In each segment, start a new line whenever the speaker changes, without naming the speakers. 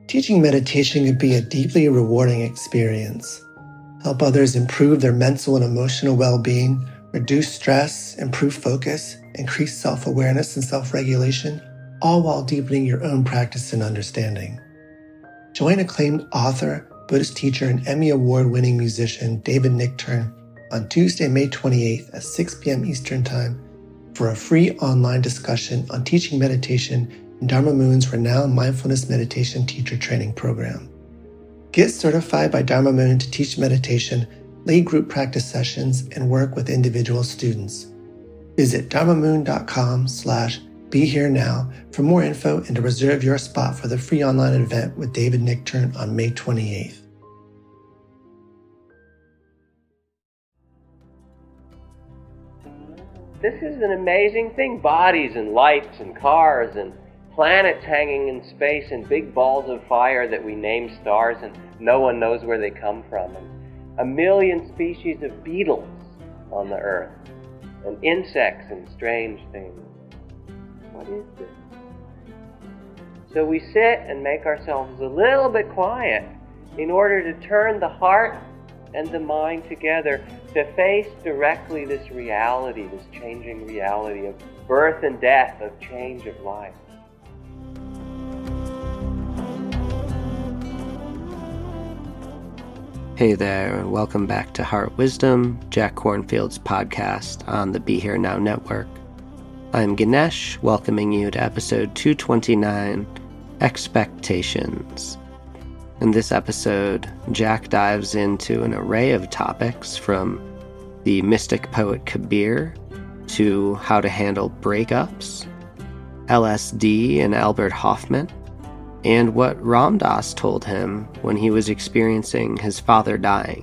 Teaching meditation can be a deeply rewarding experience. Help others improve their mental and emotional well-being, reduce stress, improve focus, increase self-awareness and self-regulation, all while deepening your own practice and understanding. Join acclaimed author, Buddhist teacher, and Emmy Award-winning musician David Nichtern on Tuesday, May 28th at 6 p.m. Eastern Time for a free online discussion on teaching meditation in Dharma Moon's renowned mindfulness meditation teacher training program. Get certified by Dharma Moon to teach meditation, lead group practice sessions, and work with individual students. Visit dharmamoon.com/BeHereNow for more info and to reserve your spot for the free online event with David Nichtern on May 28th.
This is an amazing thing. Bodies and lights and cars and planets hanging in space and big balls of fire that we name stars and no one knows where they come from. And 1 million species of beetles on the earth and insects and strange things. What is this? So we sit and make ourselves a little bit quiet in order to turn the heart and the mind together to face directly this reality, this changing reality of birth and death, of change of life.
Hey there, and welcome back to Heart Wisdom, Jack Kornfield's podcast on the Be Here Now network. I'm Ganesh, welcoming you to episode 229, Expectations. In this episode, Jack dives into an array of topics from the mystic poet Kabir to how to handle breakups, LSD and Albert Hofmann, and what Ram Dass told him when he was experiencing his father dying.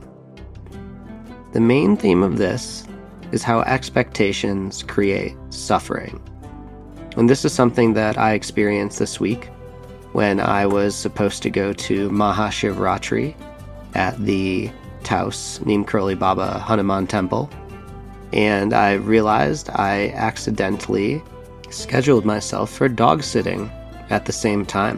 The main theme of this is how expectations create suffering. And this is something that I experienced this week when I was supposed to go to Mahashivratri at the Taos Neem Karoli Baba Hanuman Temple. And I realized I accidentally scheduled myself for dog sitting at the same time.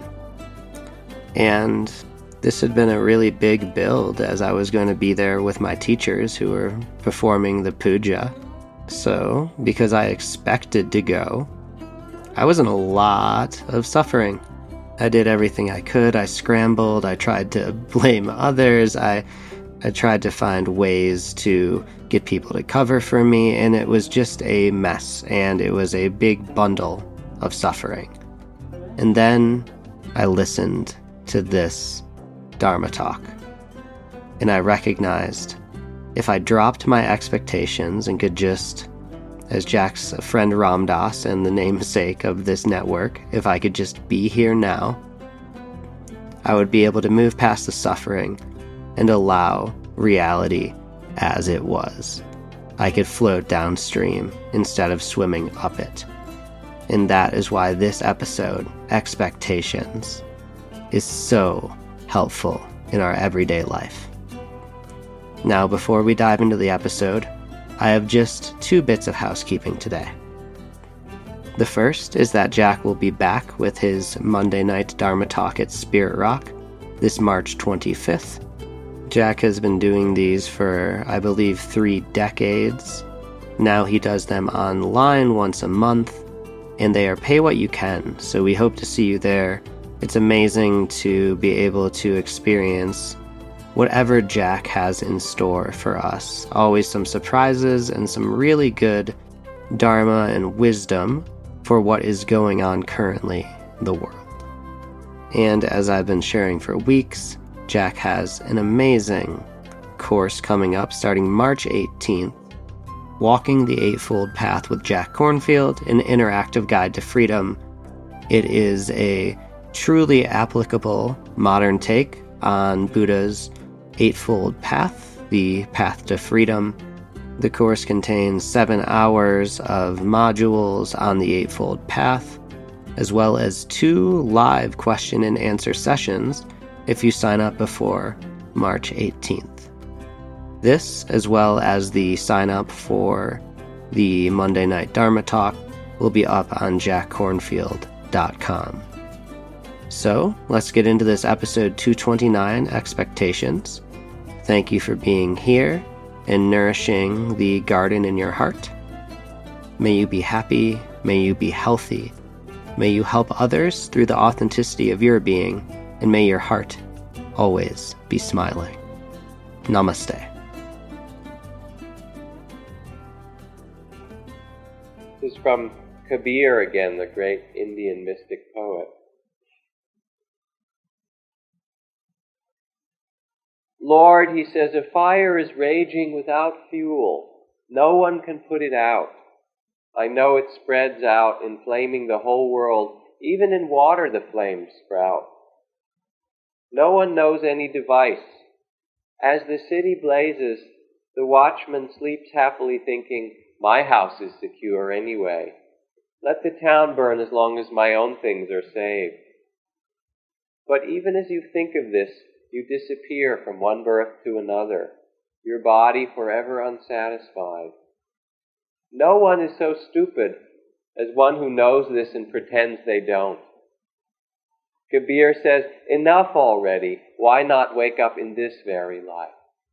And this had been a really big build as I was going to be there with my teachers who were performing the puja. So, because I expected to go, I was in a lot of suffering. I did everything I could. I scrambled. I tried to blame others. I tried to find ways to get people to cover for me, and it was just a mess, and it was a big bundle of suffering. And then I listened to this Dharma talk, and I recognized if I dropped my expectations and could just, as Jack's friend Ram Dass and the namesake of this network, if I could just be here now, I would be able to move past the suffering and allow reality as it was. I could float downstream instead of swimming up it. And that is why this episode, Expectations, is so helpful in our everyday life. Now, before we dive into the episode, I have just 2 bits of housekeeping today. The first is that Jack will be back with his Monday night Dharma talk at Spirit Rock this March 25th. Jack has been doing these for, I believe, 3 decades. Now he does them online once a month, and they are pay what you can, so we hope to see you there. It's amazing to be able to experience whatever Jack has in store for us. Always some surprises and some really good Dharma and wisdom for what is going on currently in the world. And as I've been sharing for weeks, Jack has an amazing course coming up starting March 18th, Walking the Eightfold Path with Jack Kornfield, an interactive guide to freedom. It is a truly applicable modern take on Buddha's Eightfold Path, the path to freedom. The course contains 7 hours of modules on the Eightfold Path, as well as 2 live question and answer sessions if you sign up before March 18th. This, as well as the sign up for the Monday Night Dharma Talk, will be up on jackkornfield.com. So, let's get into this episode 229, Expectations. Thank you for being here and nourishing the garden in your heart. May you be happy, may you be healthy, may you help others through the authenticity of your being, and may your heart always be smiling. Namaste.
This is from Kabir again, the great Indian mystic poet. Lord, he says, a fire is raging without fuel. No one can put it out. I know it spreads out, inflaming the whole world. Even in water the flames sprout. No one knows any device. As the city blazes, the watchman sleeps happily thinking, my house is secure anyway. Let the town burn as long as my own things are saved. But even as you think of this, you disappear from one birth to another, your body forever unsatisfied. No one is so stupid as one who knows this and pretends they don't. Kabir says, enough already. Why not wake up in this very life?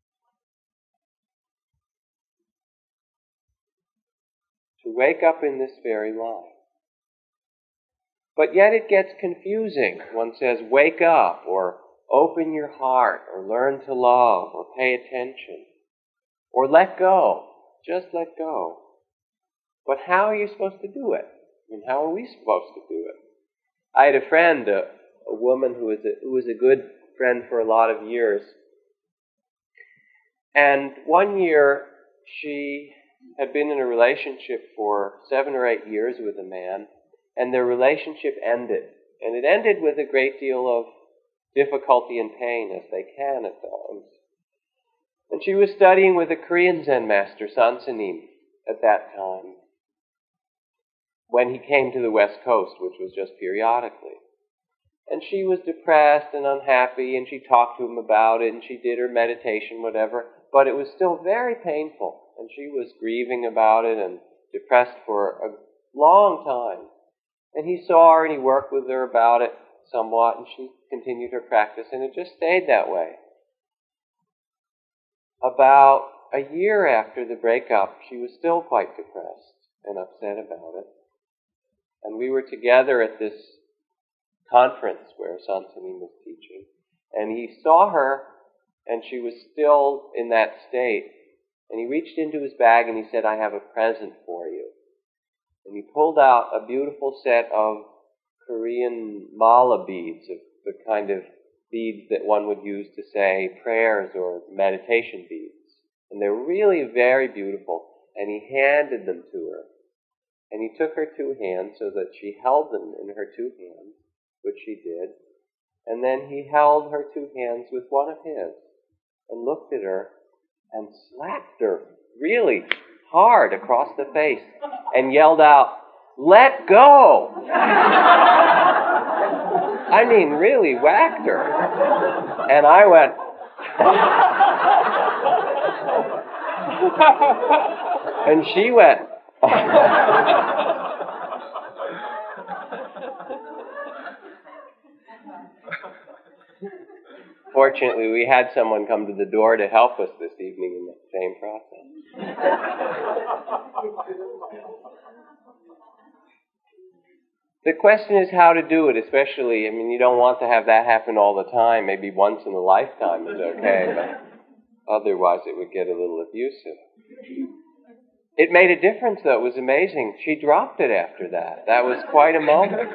To wake up in this very life. But yet it gets confusing. One says, wake up, or open your heart, or learn to love, or pay attention, or let go. Just let go. But how are you supposed to do it? I mean, how are we supposed to do it? I had a friend, a woman who was a good friend for a lot of years. And one year, she had been in a relationship for 7 or 8 years with a man, and their relationship ended. And it ended with a great deal of difficulty and pain, as they can at times. And she was studying with a Korean Zen master, Sansanim, at that time, when he came to the West Coast, which was just periodically. And she was depressed and unhappy, and she talked to him about it, and she did her meditation, whatever, but it was still very painful, and she was grieving about it and depressed for a long time. And he saw her, and he worked with her about it somewhat, and she continued her practice, and it just stayed that way. About a year after the breakup, she was still quite depressed and upset about it. And we were together at this conference where Sansanim was teaching, and he saw her, and she was still in that state, and he reached into his bag and he said, I have a present for you. And he pulled out a beautiful set of Korean mala beads, of the kind of beads that one would use to say prayers or meditation beads. And they were really very beautiful, and he handed them to her. And he took her 2 hands so that she held them in her 2 hands, which she did. And then he held her 2 hands with one of his and looked at her and slapped her really hard across the face and yelled out, let go! I mean, really whacked her. And I went, and she went, Fortunately, we had someone come to the door to help us this evening in the same process. The question is how to do it, especially, I mean, you don't want to have that happen all the time. Maybe once in a lifetime is okay, but otherwise it would get a little abusive. It made a difference, though. It was amazing. She dropped it after that. That was quite a moment.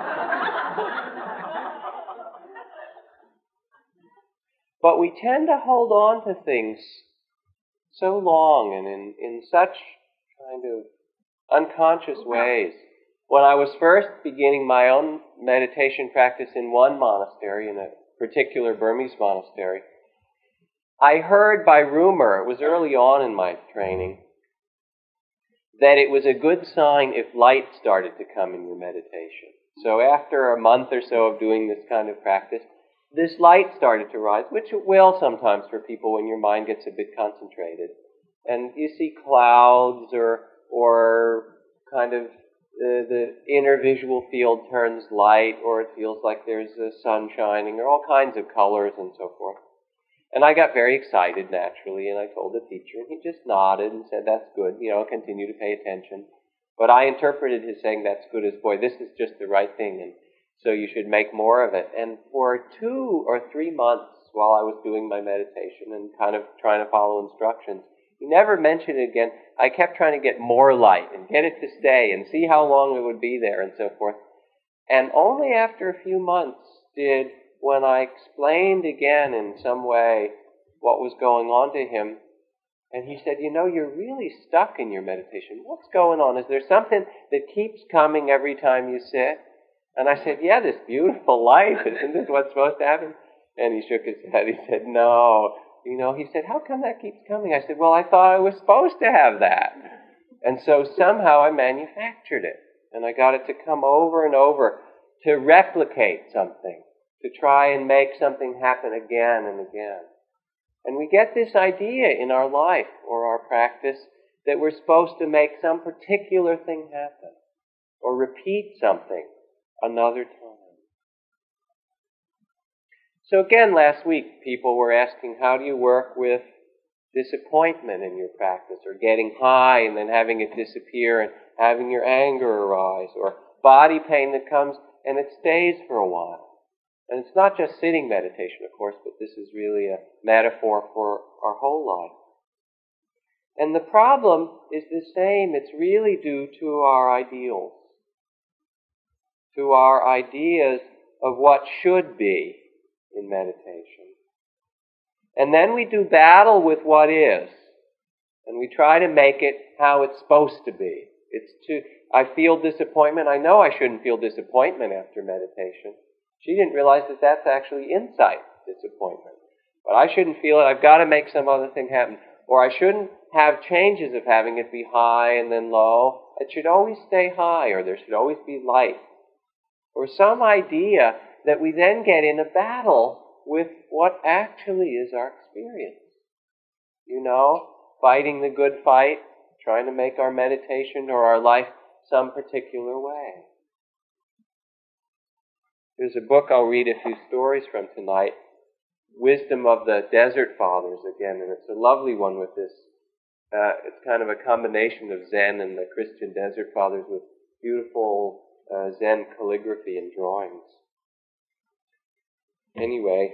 But we tend to hold on to things so long and in such kind of unconscious ways. When I was first beginning my own meditation practice in one monastery, in a particular Burmese monastery, I heard by rumor, it was early on in my training, that it was a good sign if light started to come in your meditation. So after a month or so of doing this kind of practice, this light started to rise, which it will sometimes for people when your mind gets a bit concentrated. And you see clouds or kind of the inner visual field turns light, or it feels like there's the sun shining, or all kinds of colors and so forth. And I got very excited naturally, and I told the teacher, and he just nodded and said, that's good, continue to pay attention. But I interpreted his saying, that's good as, boy, this is just the right thing, and so you should make more of it. And for 2 or 3 months while I was doing my meditation and kind of trying to follow instructions, he never mentioned it again. I kept trying to get more light and get it to stay and see how long it would be there and so forth. And only after a few months did, when I explained again in some way what was going on to him, and he said, you're really stuck in your meditation. What's going on? Is there something that keeps coming every time you sit? And I said, yeah, this beautiful light. Isn't this what's supposed to happen? And he shook his head. He said, no. He said, how come that keeps coming? I said, well, I thought I was supposed to have that. And so somehow I manufactured it. And I got it to come over and over to replicate something, to try and make something happen again and again. And we get this idea in our life or our practice that we're supposed to make some particular thing happen or repeat something another time. So again, last week, people were asking, how do you work with disappointment in your practice, or getting high and then having it disappear and having your anger arise, or body pain that comes and it stays for a while? And it's not just sitting meditation, of course, but this is really a metaphor for our whole life. And the problem is the same. It's really due to our ideals, to our ideas of what should be in meditation. And then we do battle with what is, and we try to make it how it's supposed to be. I feel disappointment. I know I shouldn't feel disappointment after meditation. She didn't realize that that's actually insight, disappointment. But I shouldn't feel it. I've got to make some other thing happen. Or I shouldn't have changes of having it be high and then low. It should always stay high, or there should always be light. Or some idea that we then get in a battle with what actually is our experience. Fighting the good fight, trying to make our meditation or our life some particular way. There's a book I'll read a few stories from tonight, Wisdom of the Desert Fathers again, and it's a lovely one with this. It's kind of a combination of Zen and the Christian Desert Fathers with beautiful Zen calligraphy and drawings. Anyway,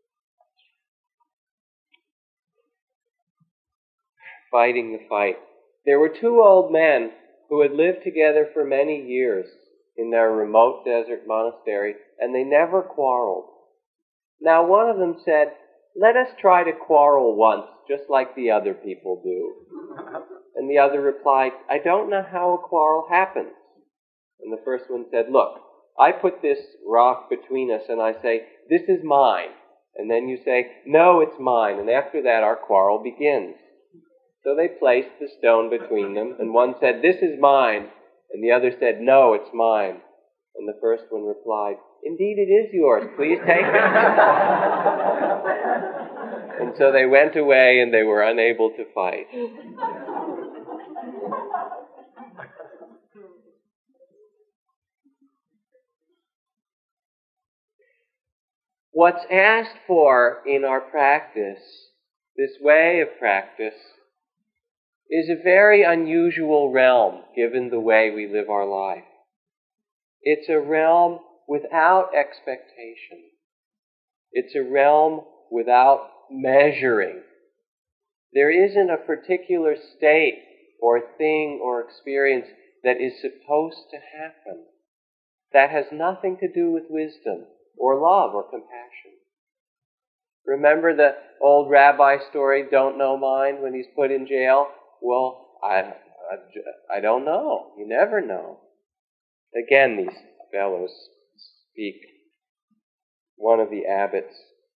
fighting the fight. There were 2 old men who had lived together for many years in their remote desert monastery, and they never quarreled. Now one of them said, let us try to quarrel once, just like the other people do. And the other replied, I don't know how a quarrel happens. And the first one said, look, I put this rock between us and I say, this is mine. And then you say, no, it's mine. And after that, our quarrel begins. So they placed the stone between them, and one said, this is mine. And the other said, no, it's mine. And the first one replied, indeed it is yours. Please take it. And so they went away and they were unable to fight. What's asked for in our practice, this way of practice, is a very unusual realm given the way we live our life. It's a realm without expectation. It's a realm without measuring. There isn't a particular state or thing or experience that is supposed to happen. That has nothing to do with wisdom or love or compassion. Remember the old rabbi story, don't know mind, when he's put in jail? Well, I don't know. You never know. Again, these fellows speak. One of the abbots.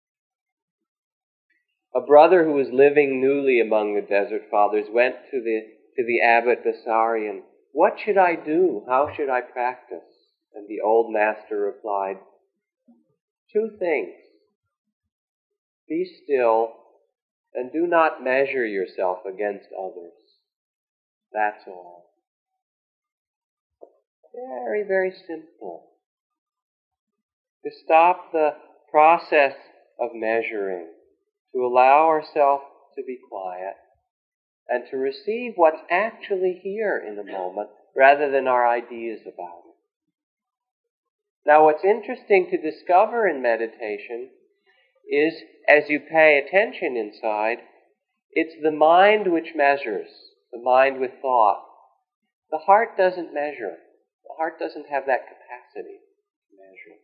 A brother who was living newly among the Desert Fathers went to the abbot Bessarion. What should I do? How should I practice? And the old master replied, 2 things. Be still and do not measure yourself against others. That's all. Very, very simple. To stop the process of measuring, to allow ourselves to be quiet, and to receive what's actually here in the moment rather than our ideas about it. Now, what's interesting to discover in meditation is, as you pay attention inside, it's the mind which measures, the mind with thought. The heart doesn't measure. The heart doesn't have that capacity to measure.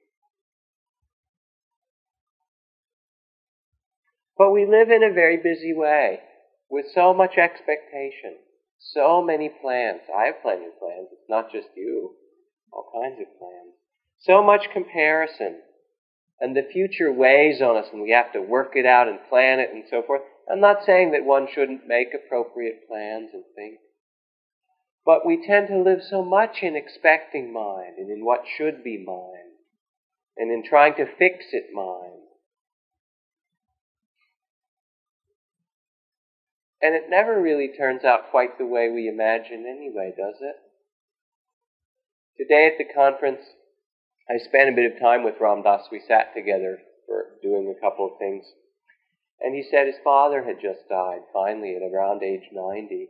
But we live in a very busy way, with so much expectation, so many plans. I have plenty of plans. It's not just you. All kinds of plans. So much comparison. And the future weighs on us and we have to work it out and plan it and so forth. I'm not saying that one shouldn't make appropriate plans and think. But we tend to live so much in expecting mind and in what should be mind and in trying to fix it mind. And it never really turns out quite the way we imagine anyway, does it? Today at the conference, I spent a bit of time with Ram Dass. We sat together for doing a couple of things. And he said his father had just died, finally, at around age 90.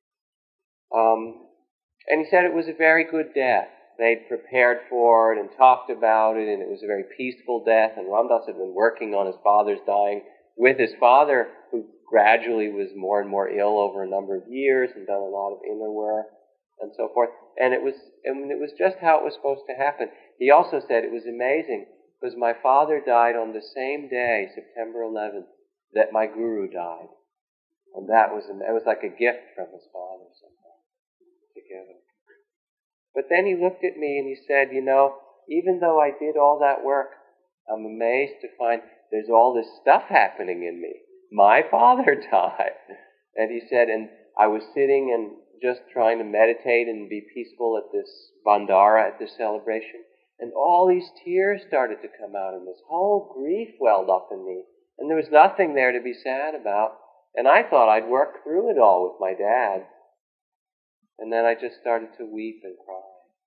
And he said it was a very good death. They'd prepared for it and talked about it, and it was a very peaceful death. And Ram Dass had been working on his father's dying with his father, who gradually was more and more ill over a number of years and done a lot of inner work and so forth. And it was just how it was supposed to happen. He also said it was amazing because my father died on the same day, September 11th, that my guru died. And it was like a gift from his father somehow, together. But then he looked at me and he said, even though I did all that work, I'm amazed to find there's all this stuff happening in me. My father died. And he said, and I was sitting and just trying to meditate and be peaceful at this Bandara, at this celebration, and all these tears started to come out, and this whole grief welled up in me. And there was nothing there to be sad about. And I thought I'd work through it all with my dad. And then I just started to weep and cry.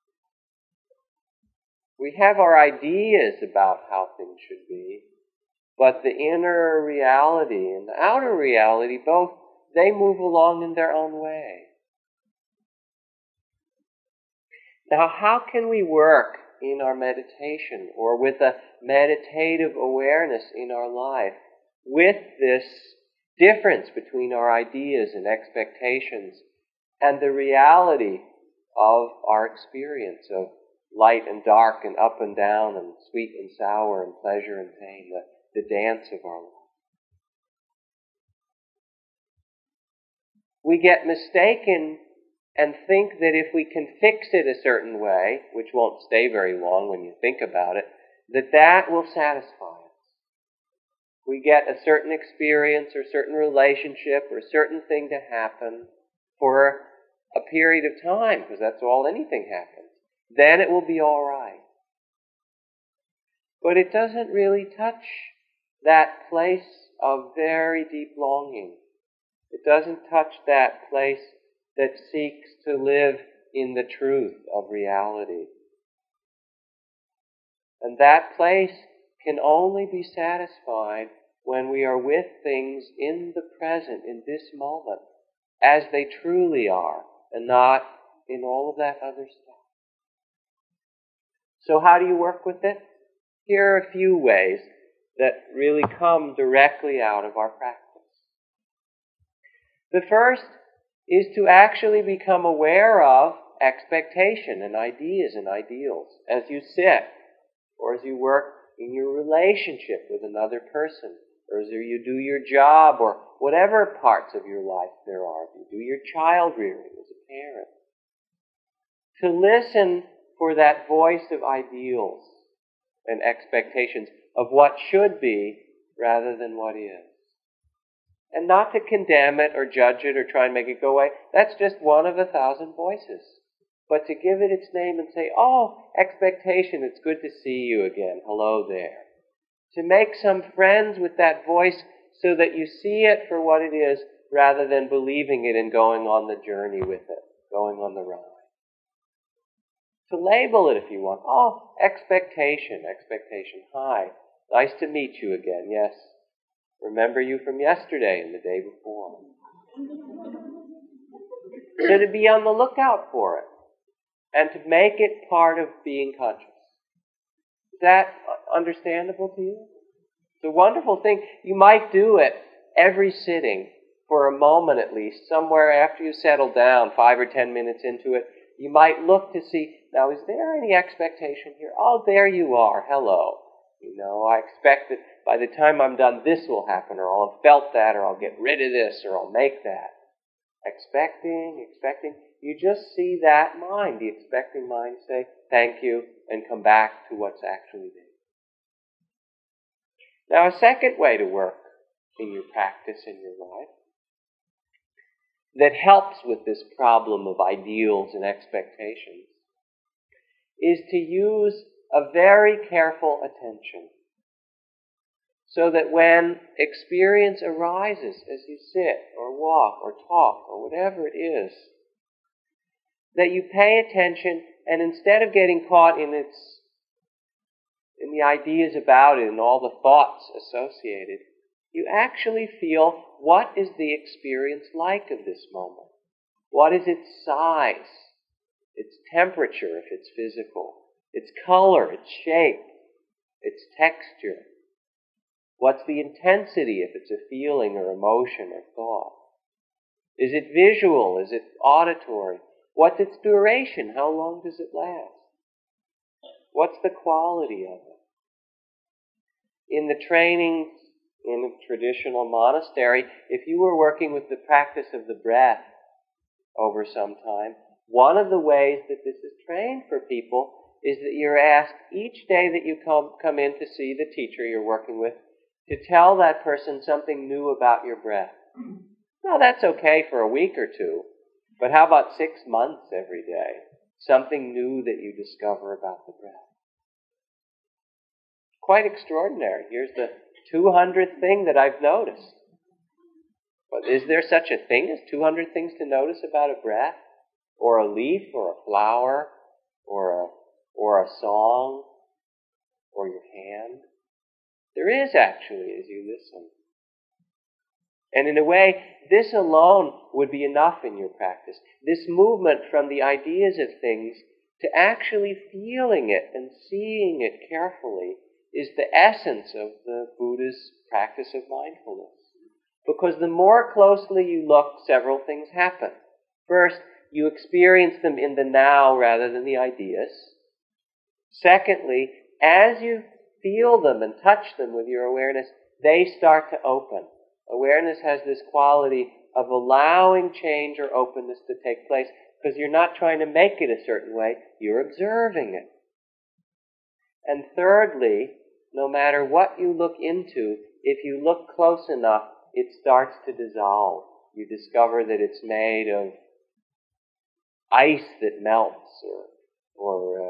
We have our ideas about how things should be, but the inner reality and the outer reality, both, they move along in their own way. Now, how can we work in our meditation or with a meditative awareness in our life with this difference between our ideas and expectations and the reality of our experience of light and dark and up and down and sweet and sour and pleasure and pain, the dance of our life? We get mistaken and think that if we can fix it a certain way, which won't stay very long when you think about it, that will satisfy us. We get a certain experience or certain relationship or a certain thing to happen for a period of time, because that's all anything happens. Then it will be all right. But it doesn't really touch that place of very deep longing. It doesn't touch that place that seeks to live in the truth of reality. And that place can only be satisfied when we are with things in the present, in this moment, as they truly are, and not in all of that other stuff. So how do you work with it? Here are a few ways that really come directly out of our practice. The first is to actually become aware of expectation and ideas and ideals as you sit, or as you work in your relationship with another person, or as you do your job, or whatever parts of your life there are. If you do your child rearing as a parent. To listen for that voice of ideals and expectations of what should be rather than what is. And not to condemn it or judge it or try and make it go away. That's just one of 1,000 voices. But to give it its name and say, oh, expectation, it's good to see you again. Hello there. To make some friends with that voice so that you see it for what it is rather than believing it and going on the journey with it, going on the ride. To label it if you want. Oh, expectation high. Nice to meet you again, yes. Remember you from yesterday and the day before. So to be on the lookout for it and to make it part of being conscious. Is that understandable to you? It's a wonderful thing. You might do it every sitting for a moment at least, somewhere after you settle down, 5 or 10 minutes into it. You might look to see, now is there any expectation here? Oh, there you are. Hello. I expect that by the time I'm done, this will happen, or I'll have felt that, or I'll get rid of this, or I'll make that. Expecting. You just see that mind, the expecting mind, say, thank you, and come back to what's actually there. Now, a second way to work in your practice, in your life, that helps with this problem of ideals and expectations, is to use a very careful attention. So that when experience arises as you sit or walk or talk or whatever it is, that you pay attention, and instead of getting caught in the ideas about it and all the thoughts associated, you actually feel, what is the experience like of this moment? What is its size, its temperature if it's physical, its color, its shape, its texture? What's the intensity if it's a feeling or emotion or thought? Is it visual? Is it auditory? What's its duration? How long does it last? What's the quality of it? In the trainings in a traditional monastery, if you were working with the practice of the breath over some time, one of the ways that this is trained for people is that you're asked each day that you come in to see the teacher you're working with to tell that person something new about your breath. Now, that's okay for a week or two, but how about 6 months every day? Something new that you discover about the breath. Quite extraordinary. Here's the 200th thing that I've noticed. But is there such a thing as 200 things to notice about a breath? Or a leaf, or a flower, or a song, or your hand? There is actually, as you listen. And in a way, this alone would be enough in your practice. This movement from the ideas of things to actually feeling it and seeing it carefully is the essence of the Buddha's practice of mindfulness. Because the more closely you look, several things happen. First, you experience them in the now rather than the ideas. Secondly, as you feel them and touch them with your awareness, they start to open. Awareness has this quality of allowing change or openness to take place because you're not trying to make it a certain way, you're observing it. And thirdly, no matter what you look into, if you look close enough, it starts to dissolve. You discover that it's made of ice that melts, or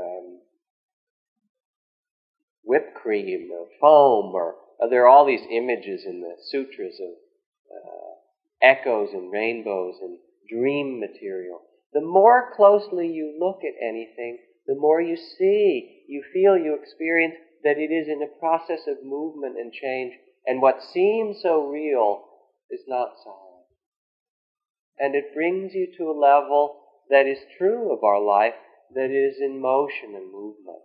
whipped cream, or foam, or there are all these images in the sutras of echoes and rainbows and dream material. The more closely you look at anything, the more you see, you feel, you experience that it is in a process of movement and change, and what seems so real is not solid. And it brings you to a level that is true of our life, that is in motion and movement.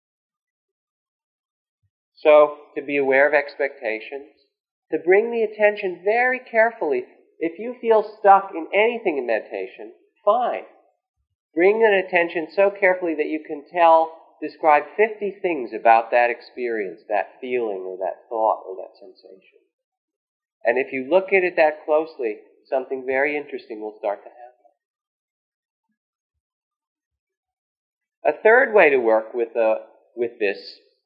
So, to be aware of expectations, to bring the attention very carefully. If you feel stuck in anything in meditation, fine. Bring an attention so carefully that you can describe 50 things about that experience, that feeling, or that thought, or that sensation. And if you look at it that closely, something very interesting will start to happen. A third way to work with this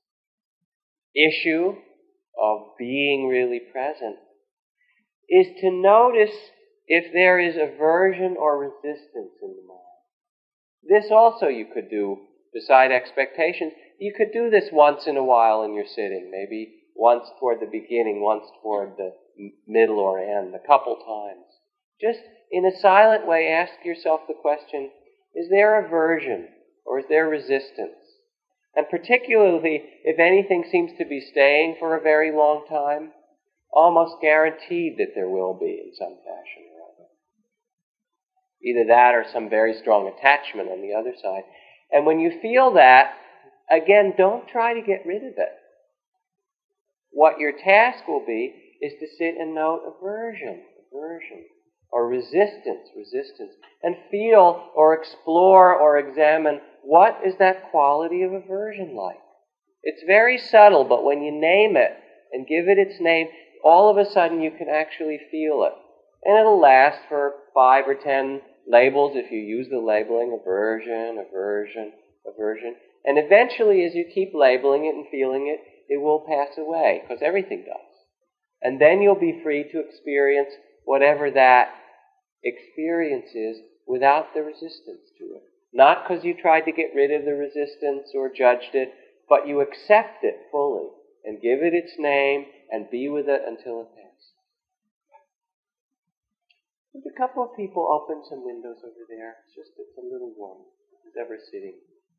issue of being really present is to notice if there is aversion or resistance in the mind. This also you could do beside expectations. You could do this once in a while in your sitting, maybe once toward the beginning, once toward the middle or end, a couple times. Just in a silent way, ask yourself the question, is there aversion or is there resistance? And particularly if anything seems to be staying for a very long time, almost guaranteed that there will be in some fashion or other. Either that or some very strong attachment on the other side. And when you feel that, again, don't try to get rid of it. What your task will be is to sit and note aversion, or resistance, and feel or explore or examine what is that quality of aversion like. It's very subtle, but when you name it and give it its name, all of a sudden you can actually feel it. And it'll last for 5 or 10 labels if you use the labeling, aversion. And eventually, as you keep labeling it and feeling it, it will pass away, because everything does. And then you'll be free to experience whatever that experience is without the resistance to it. Not because you tried to get rid of the resistance or judged it, but you accept it fully and give it its name and be with it until it passes. There's a couple of people open some windows over there. It's a little warm. Who's ever sitting?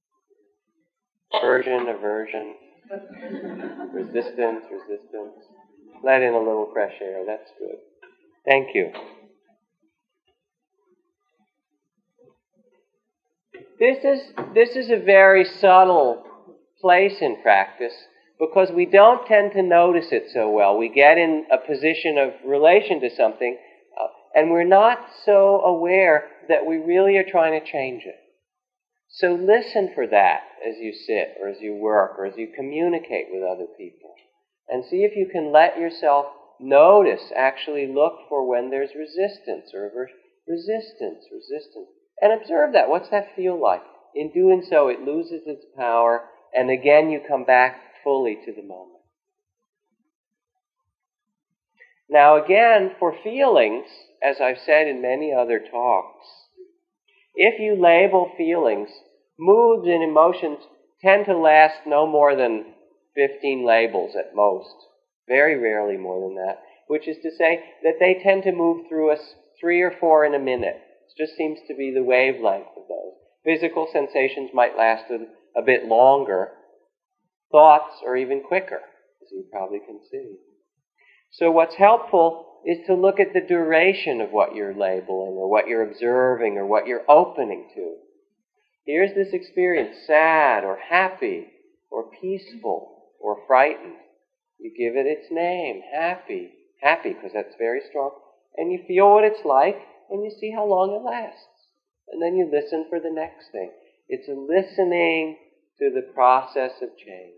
Aversion. Resistance. Let in a little fresh air. That's good. Thank you. This is a very subtle place in practice because we don't tend to notice it so well. We get in a position of relation to something and we're not so aware that we really are trying to change it. So listen for that as you sit or as you work or as you communicate with other people. And see if you can let yourself notice, actually look for when there's resistance or aversion. Resistance. And observe that. What's that feel like? In doing so, it loses its power, and again you come back fully to the moment. Now again, for feelings, as I've said in many other talks, if you label feelings, moods and emotions tend to last no more than 15 labels at most. Very rarely more than that. Which is to say that they tend to move through us 3 or 4 in a minute. It just seems to be the wavelength of those. Physical sensations might last a bit longer. Thoughts are even quicker, as you probably can see. So what's helpful is to look at the duration of what you're labeling or what you're observing or what you're opening to. Here's this experience, sad or happy or peaceful or frightened. You give it its name, happy because that's very strong, and you feel what it's like and you see how long it lasts. And then you listen for the next thing. It's a listening to the process of change.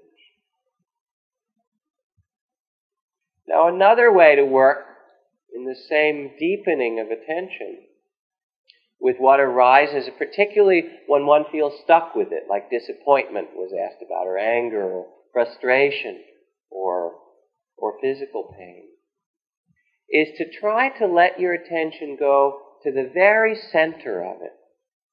Now another way to work in the same deepening of attention with what arises, particularly when one feels stuck with it, like disappointment was asked about, or anger, or frustration, or physical pain, is to try to let your attention go to the very center of it.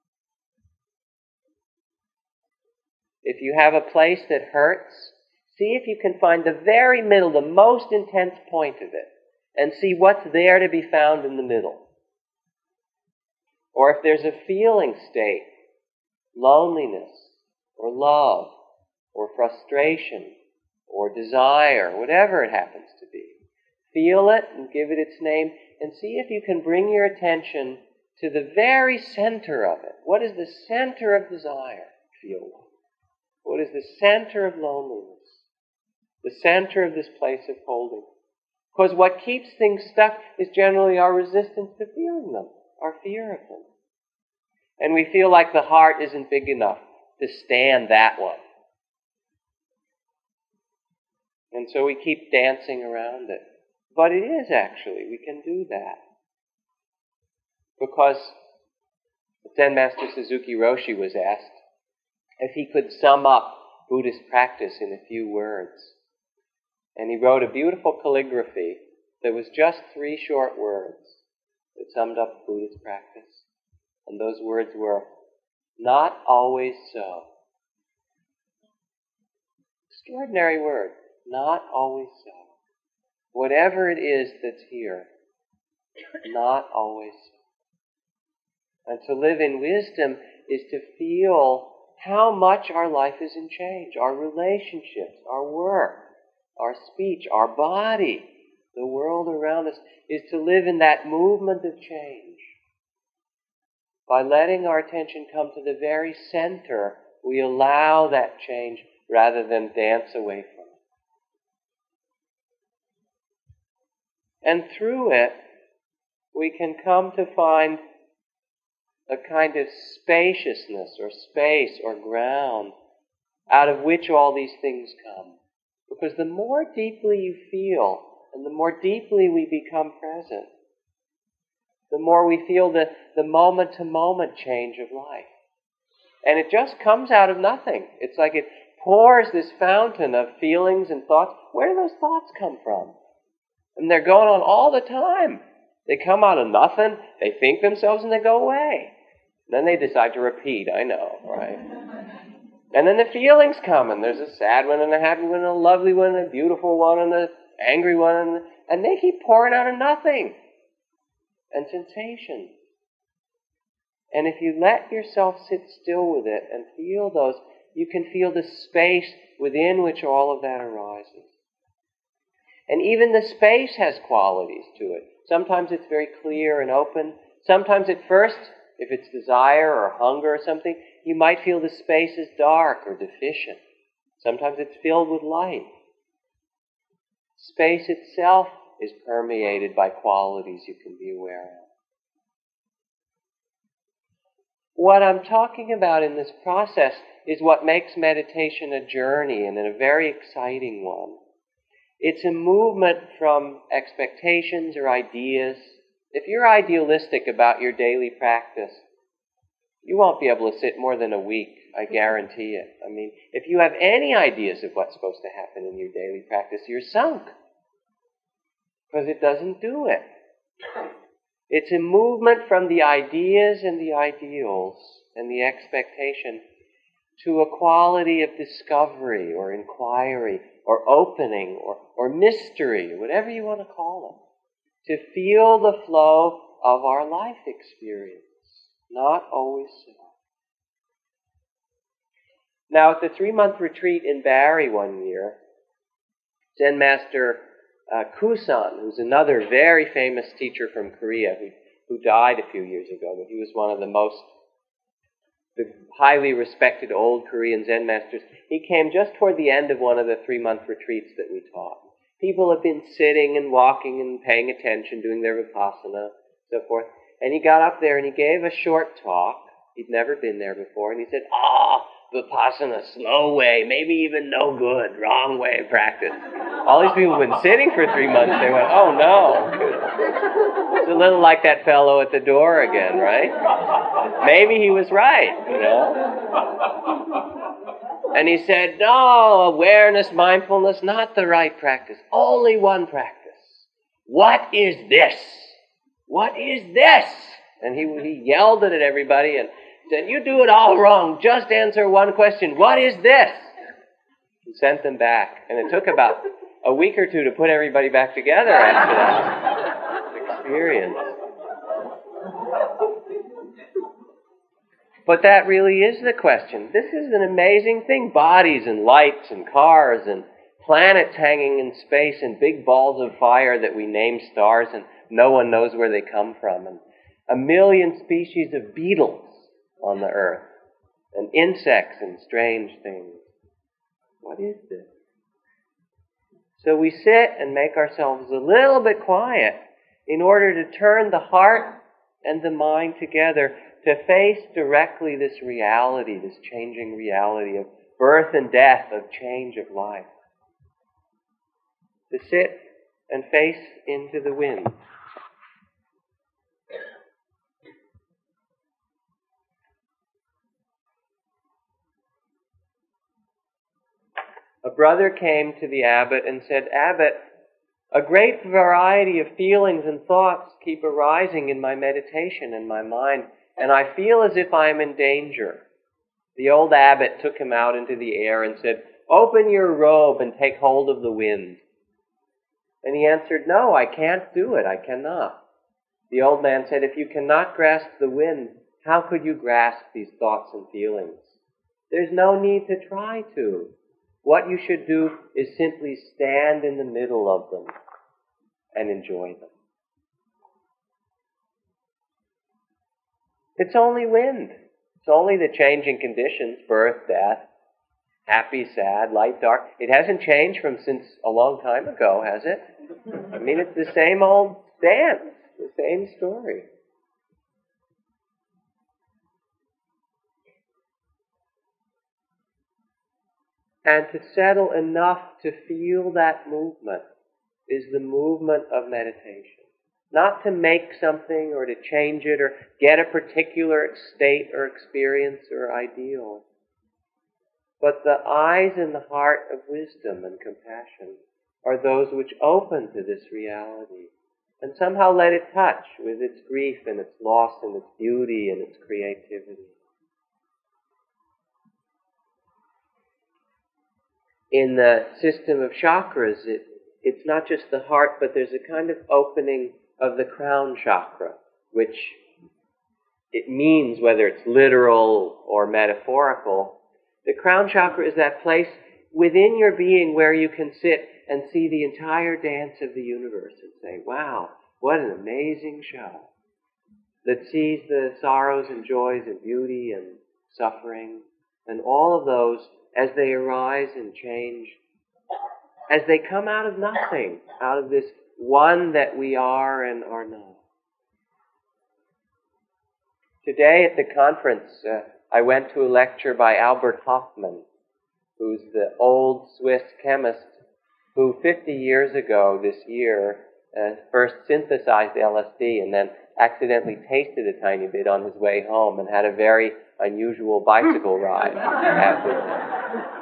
If you have a place that hurts, see if you can find the very middle, the most intense point of it, and see what's there to be found in the middle. Or if there's a feeling state, loneliness, or love, or frustration, or desire, whatever it happens to be, feel it and give it its name, and see if you can bring your attention to the very center of it. What is the center of desire feel like? What is the center of loneliness? The center of this place of holding. Because what keeps things stuck is generally our resistance to feeling them, our fear of them. And we feel like the heart isn't big enough to stand that one. And so we keep dancing around it. But it is actually, we can do that. Because Zen Master Suzuki Roshi was asked if he could sum up Buddhist practice in a few words. And he wrote a beautiful calligraphy that was just 3 short words that summed up Buddhist practice. And those words were, not always so. Extraordinary word, not always so. Whatever it is that's here, not always so. And to live in wisdom is to feel how much our life is in change. Our relationships, our work, our speech, our body, the world around us is to live in that movement of change. By letting our attention come to the very center, we allow that change rather than dance away from it. And through it, we can come to find a kind of spaciousness or space or ground out of which all these things come. Because the more deeply you feel and the more deeply we become present, the more we feel the moment-to-moment change of life. And it just comes out of nothing. It's like it pours this fountain of feelings and thoughts. Where do those thoughts come from? And they're going on all the time. They come out of nothing, they think themselves, and they go away. Then they decide to repeat, I know, right? And then the feelings come, and there's a sad one, and a happy one, and a lovely one, and a beautiful one, and an angry one, and they keep pouring out of nothing. And sensation. And if you let yourself sit still with it and feel those, you can feel the space within which all of that arises. And even the space has qualities to it. Sometimes it's very clear and open. Sometimes at first, if it's desire or hunger or something, you might feel the space is dark or deficient. Sometimes it's filled with light. Space itself is permeated by qualities you can be aware of. What I'm talking about in this process is what makes meditation a journey, and a very exciting one. It's a movement from expectations or ideas. If you're idealistic about your daily practice, you won't be able to sit more than a week, I guarantee it. I mean, if you have any ideas of what's supposed to happen in your daily practice, you're sunk. Because it doesn't do it. It's a movement from the ideas and the ideals and the expectation to a quality of discovery or inquiry or opening or mystery, whatever you want to call it, to feel the flow of our life experience, not always so. Now, at the 3-month retreat in Bari one year, Zen Master Kusan, who's another very famous teacher from Korea who died a few years ago, but he was one of the highly respected old Korean Zen masters. He came just toward the end of one of the 3-month retreats that we taught. People have been sitting and walking and paying attention, doing their vipassana, so forth. And he got up there and he gave a short talk. He'd never been there before. And he said, Vipassana, slow way, maybe even no good, wrong way of practice. All these people have been sitting for 3 months. They went, oh no. It's a little like that fellow at the door again, right? Maybe he was right, you know. And he said, no, awareness, mindfulness, not the right practice. Only one practice. What is this? What is this? And he yelled it at everybody and said, you do it all wrong. Just answer one question. What is this? And sent them back. And it took about a week or two to put everybody back together after that experience. But that really is the question. This is an amazing thing. Bodies and lights and cars and planets hanging in space and big balls of fire that we name stars and no one knows where they come from. And 1 million species of beetles on the earth, and insects and strange things. What is this? So we sit and make ourselves a little bit quiet in order to turn the heart and the mind together to face directly this reality, this changing reality of birth and death, of change of life. To sit and face into the wind. A brother came to the abbot and said, Abbot, a great variety of feelings and thoughts keep arising in my meditation and my mind, and I feel as if I am in danger. The old abbot took him out into the air and said, open your robe and take hold of the wind. And he answered, no, I can't do it. I cannot. The old man said, if you cannot grasp the wind, how could you grasp these thoughts and feelings? There's no need to try to. What you should do is simply stand in the middle of them and enjoy them. It's only wind. It's only the changing conditions, birth, death, happy, sad, light, dark. It hasn't changed from since a long time ago, has it? I mean, it's the same old dance, the same story. And to settle enough to feel that movement is the movement of meditation. Not to make something or to change it or get a particular state or experience or ideal. But the eyes and the heart of wisdom and compassion are those which open to this reality and somehow let it touch with its grief and its loss and its beauty and its creativity. In the system of chakras, it's not just the heart, but there's a kind of opening of the crown chakra, which it means, whether it's literal or metaphorical, the crown chakra is that place within your being where you can sit and see the entire dance of the universe and say, wow, what an amazing show, that sees the sorrows and joys and beauty and suffering and all of those as they arise and change, as they come out of nothing, out of this one that we are and are not. Today at the conference, I went to a lecture by Albert Hofmann, who's the old Swiss chemist who 50 years ago this year first synthesized LSD and then accidentally tasted a tiny bit on his way home and had a very unusual bicycle ride after.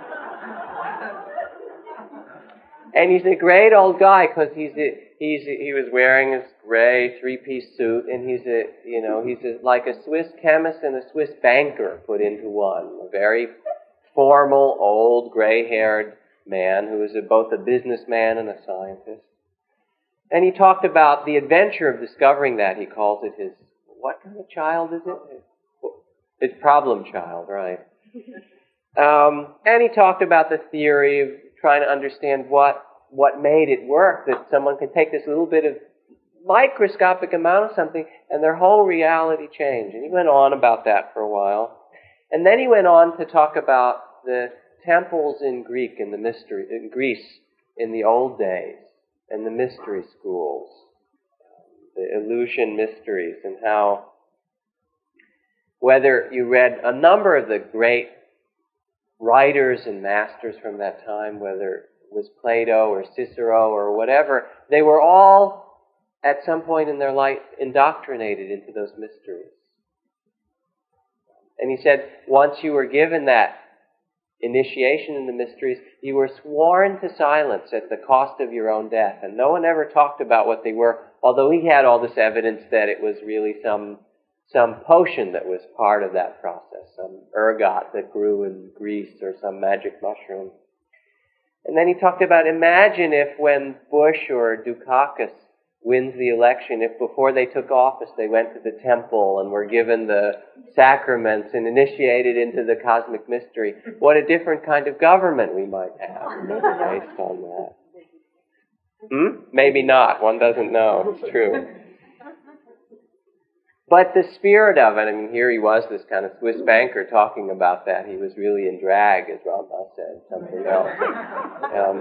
And he's a great old guy because he was wearing his gray three-piece suit, and he's like a Swiss chemist and a Swiss banker put into one. A very formal, old, gray-haired man who is both a businessman and a scientist. And he talked about the adventure of discovering that. He calls it his, what kind of child is it? His problem child, right. And he talked about the theory of trying to understand what made it work, that someone could take this little bit of microscopic amount of something and their whole reality changed. And he went on about that for a while. And then he went on to talk about the temples in Greece in the old days, and the mystery schools, the Eleusinian mysteries, and how, whether you read a number of the great writers and masters from that time, whether it was Plato or Cicero or whatever, they were all, at some point in their life, indoctrinated into those mysteries. And he said, once you were given that initiation in the mysteries, you were sworn to silence at the cost of your own death. And no one ever talked about what they were, although he had all this evidence that it was really some potion that was part of that process, some ergot that grew in Greece or some magic mushroom. And then he talked about, imagine if when Bush or Dukakis wins the election, if before they took office they went to the temple and were given the sacraments and initiated into the cosmic mystery, what a different kind of government we might have based on that. Maybe not. One doesn't know. It's true. But the spirit of it, I mean, here he was, this kind of Swiss banker, talking about that. He was really in drag, as Ramdas said, something else.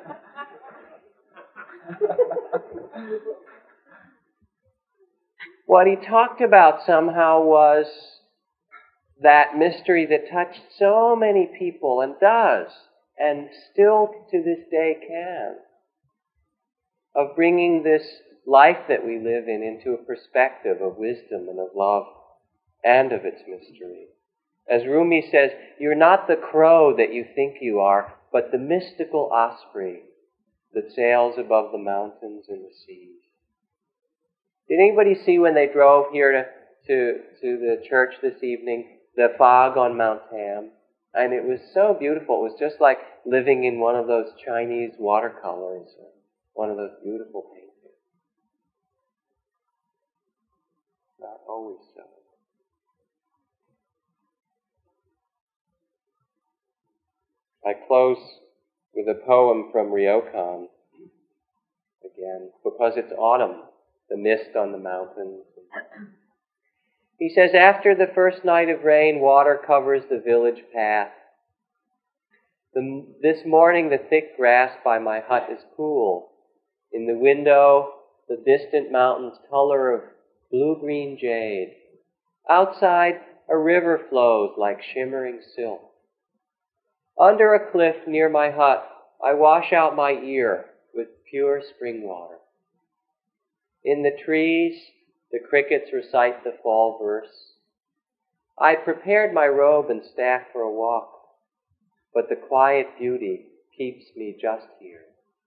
What he talked about somehow was that mystery that touched so many people, and does, and still to this day can, of bringing this life that we live in into a perspective of wisdom and of love and of its mystery. As Rumi says, you're not the crow that you think you are, but the mystical osprey that sails above the mountains and the seas. Did anybody see when they drove here to the church this evening, the fog on Mount Tam? And it was so beautiful. It was just like living in one of those Chinese watercolors, one of those beautiful paintings. Not always so. I close with a poem from Ryokan again, because it's autumn, the mist on the mountains. He says, after the first night of rain, water covers the village path. This morning the thick grass by my hut is cool. In the window, the distant mountains color of blue-green jade. Outside, a river flows like shimmering silk. Under a cliff near my hut, I wash out my ear with pure spring water. In the trees, the crickets recite the fall verse. I prepared my robe and staff for a walk, but the quiet beauty keeps me just here.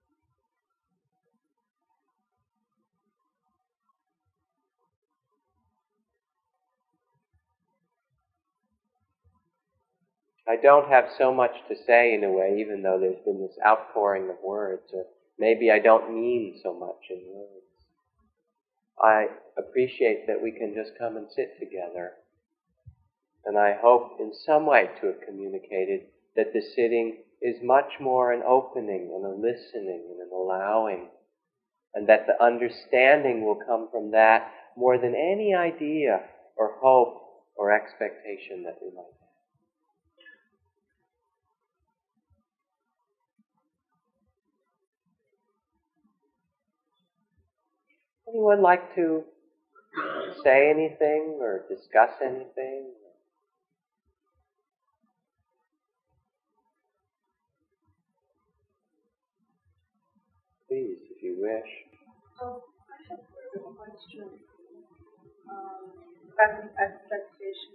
I don't have so much to say in a way, even though there's been this outpouring of words, or maybe I don't mean so much in words. I appreciate that we can just come and sit together. And I hope in some way to have communicated that the sitting is much more an opening and a listening and an allowing, and that the understanding will come from that more than any idea or hope or expectation that we might have. Anyone like to say anything or discuss anything? Please, if you wish.
I have a question about the expectation.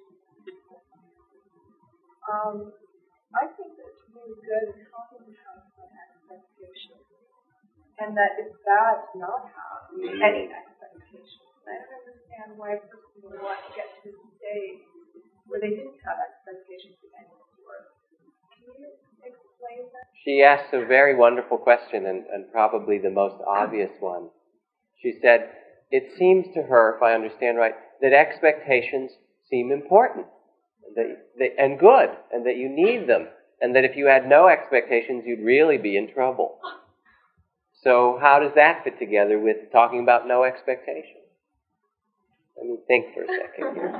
I think that it's really good at helping to have an expectation, and that it's bad to not have any expectations. I don't understand why a person would want to get to the stage where they didn't have expectations of any sort. Can you explain that?
She asked a very wonderful question, and probably the most obvious one. She said, it seems to her, if I understand right, that expectations seem important and good, and that you need them, and that if you had no expectations, you'd really be in trouble. So how does that fit together with talking about no expectations? Let me think for a second here.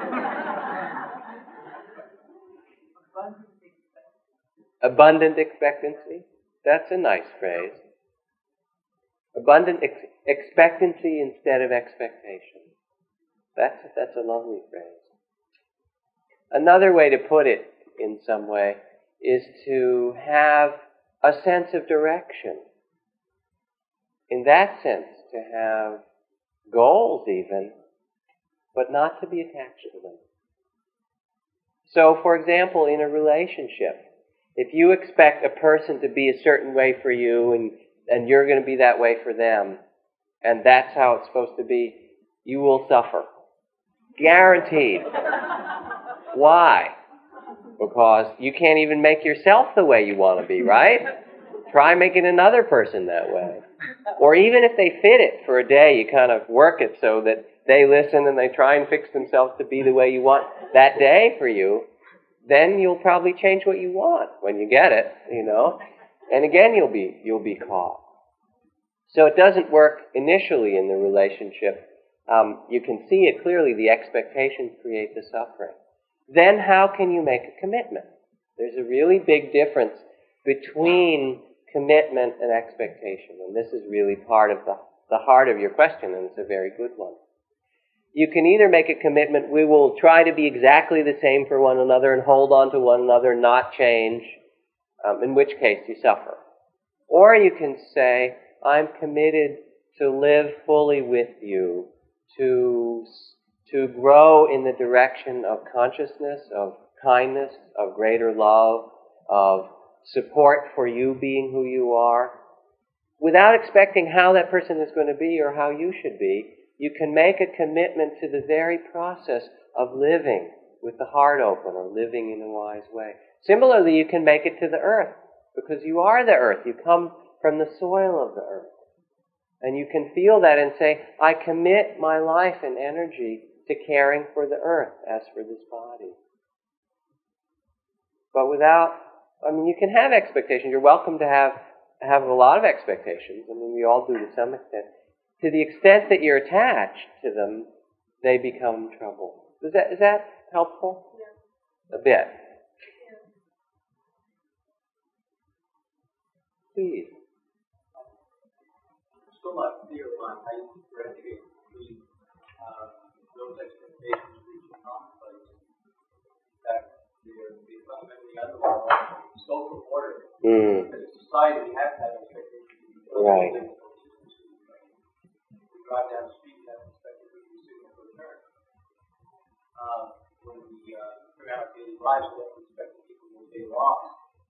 Abundant expectancy. That's a nice phrase. Abundant expectancy instead of expectation. That's a lovely phrase. Another way to put it in some way is to have a sense of direction. In that sense, to have goals even, but not to be attached to them. So, for example, in a relationship, if you expect a person to be a certain way for you and you're going to be that way for them, and that's how it's supposed to be, you will suffer. Guaranteed. Why? Because you can't even make yourself the way you want to be, right? Try making another person that way. Or even if they fit it for a day, you kind of work it so that they listen and they try and fix themselves to be the way you want that day for you, then you'll probably change what you want when you get it, And again, you'll be caught. So it doesn't work initially in the relationship. You can see it clearly. The expectations create the suffering. Then how can you make a commitment? There's a really big difference between commitment and expectation. And this is really part of the heart of your question, and it's a very good one. You can either make a commitment, we will try to be exactly the same for one another and hold on to one another, not change, in which case you suffer. Or you can say, I'm committed to live fully with you, to grow in the direction of consciousness, of kindness, of greater love, of support for you being who you are. Without expecting how that person is going to be or how you should be, you can make a commitment to the very process of living with the heart open or living in a wise way. Similarly, you can make it to the earth, because you are the earth. You come from the soil of the earth. And you can feel that and say, I commit my life and energy to caring for the earth as for this body. But without I mean, you can have expectations. You're welcome to have a lot of expectations. I mean, we all do to some extent. To the extent that you're attached to them, they become trouble. Is that helpful? Yeah. A bit. Yeah. Please.
Still not clear on how you differentiate between those expectations reaching commonplace. In fact, they fundamentally underlie social order. As a society, we have to have expectations.
Right.
We drive down the street and have expectations to signal for a turn. When we figure out our daily lives, we have to expect that people will stay lost.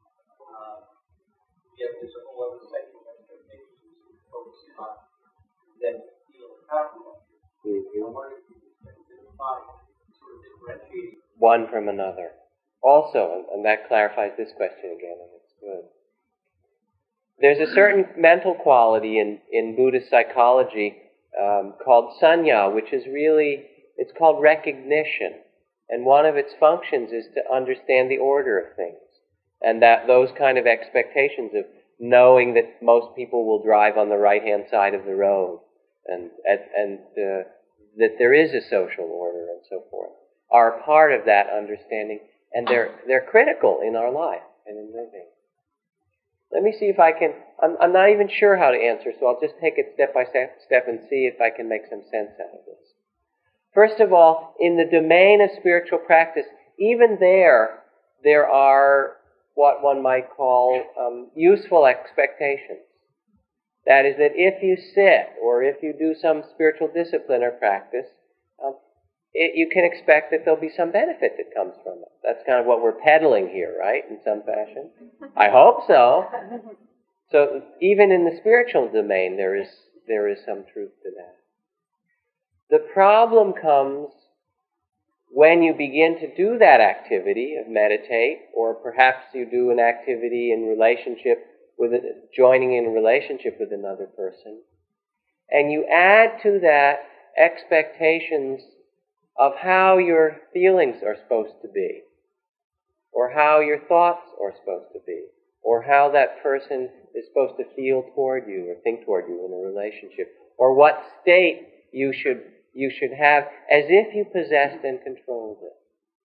Yet there's a whole other section of expectations we focus on that feel powerful. I wonder if you can identify sort of differentiating
one from another. Also, and that clarifies this question again, and it's good. There's a certain mental quality in Buddhist psychology called sanya, which is really, it's called recognition. And one of its functions is to understand the order of things. And that those kind of expectations of knowing that most people will drive on the right-hand side of the road and that there is a social order and so forth are part of that understanding, and they're critical in our life and in living. Let me see if I can, I'm not even sure how to answer, so I'll just take it step by step and see if I can make some sense out of this. First of all, in the domain of spiritual practice, even there are what one might call useful expectations. That is that if you sit or if you do some spiritual discipline or practice, you can expect that there'll be some benefit that comes from it. That's kind of what we're peddling here, right, in some fashion? I hope so. So even in the spiritual domain, there is some truth to that. The problem comes when you begin to do that activity of meditate, or perhaps you do an activity in relationship with joining in a relationship with another person, and you add to that expectations of how your feelings are supposed to be, or how your thoughts are supposed to be, or how that person is supposed to feel toward you or think toward you in a relationship, or what state you should have as if you possessed and controlled it.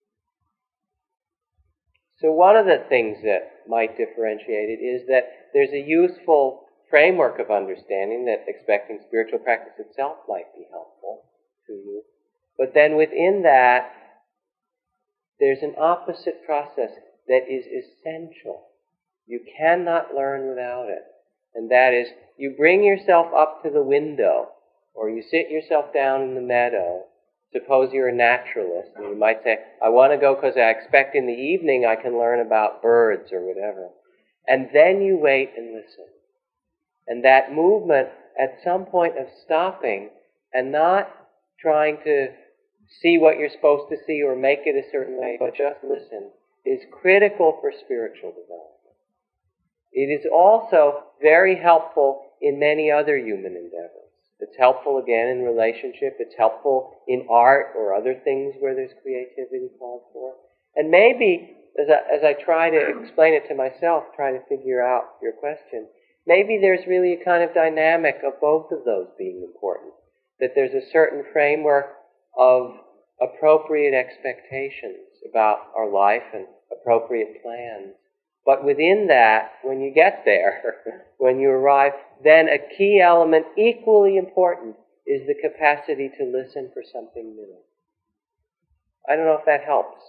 So one of the things that might differentiate it is that there's a useful framework of understanding that expecting spiritual practice itself might be helpful to you. But then within that, there's an opposite process that is essential. You cannot learn without it. And that is, you bring yourself up to the window, or you sit yourself down in the meadow. Suppose you're a naturalist, and you might say, I want to go because I expect in the evening I can learn about birds or whatever. And then you wait and listen. And that movement, at some point of stopping and not trying to see what you're supposed to see or make it a certain way, but just listen, is critical for spiritual development. It is also very helpful in many other human endeavors. It's helpful, again, in relationship. It's helpful in art or other things where there's creativity called for. And maybe, as I try to explain it to myself, try to figure out your question, maybe there's really a kind of dynamic of both of those being important. That there's a certain framework of appropriate expectations about our life and appropriate plans. But within that, when you get there, when you arrive, then a key element equally important is the capacity to listen for something new. I don't know if that helps.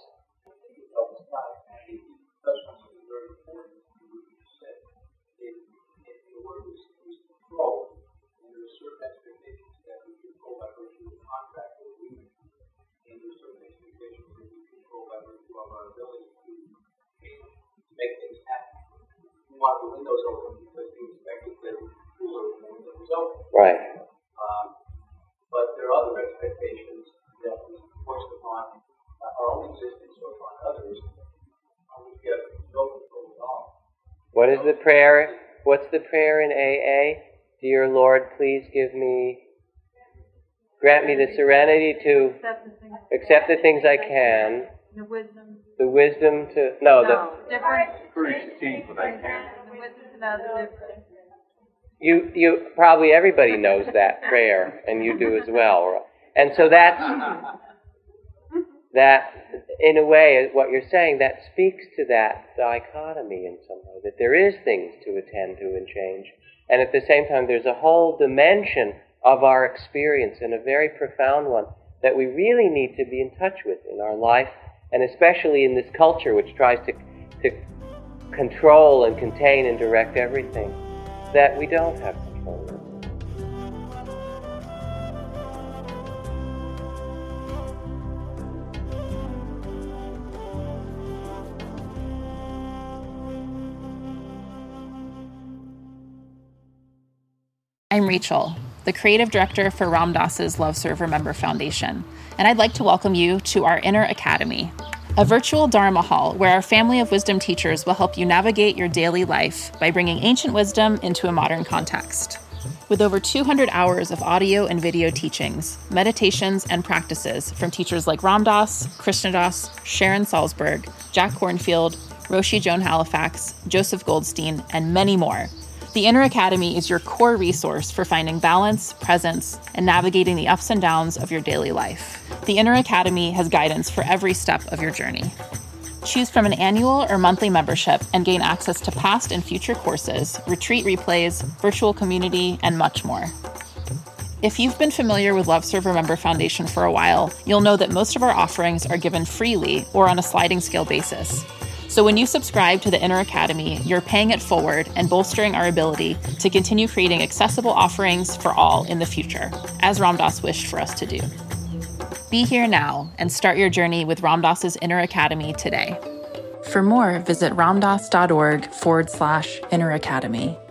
Make things happen. We want the windows open because we expect it to be cooler when the windows open.
Right.
But there are other expectations that we force upon our own existence or upon others. We have no control at all.
What is the prayer? What's the prayer in AA? Dear Lord, please grant me the serenity to accept the things I can,
The wisdom.
The wisdom to
Different.
For each team, but I can't.
The wisdom to know the difference.
You probably everybody knows that prayer, and you do as well. And so that in a way, what you're saying, that speaks to that dichotomy in some way, that there is things to attend to and change, and at the same time there's a whole dimension of our experience, and a very profound one, that we really need to be in touch with in our life, and especially in this culture which tries to control and contain and direct everything, that we don't have control over.
I'm Rachel, the creative director for Ram Dass's Love Serve Remember Foundation, and I'd like to welcome you to our Inner Academy, a virtual Dharma hall where our family of wisdom teachers will help you navigate your daily life by bringing ancient wisdom into a modern context. With over 200 hours of audio and video teachings, meditations, and practices from teachers like Ram Dass, Krishnadas, Sharon Salzberg, Jack Kornfield, Roshi Joan Halifax, Joseph Goldstein, and many more, the Inner Academy is your core resource for finding balance, presence, and navigating the ups and downs of your daily life. The Inner Academy has guidance for every step of your journey. Choose from an annual or monthly membership and gain access to past and future courses, retreat replays, virtual community, and much more. If you've been familiar with Love Serve Remember Foundation for a while, you'll know that most of our offerings are given freely or on a sliding scale basis. So when you subscribe to the Inner Academy, you're paying it forward and bolstering our ability to continue creating accessible offerings for all in the future, as Ram Dass wished for us to do. Be here now and start your journey with Ram Dass's Inner Academy today. For more, visit ramdass.org/Inner Academy.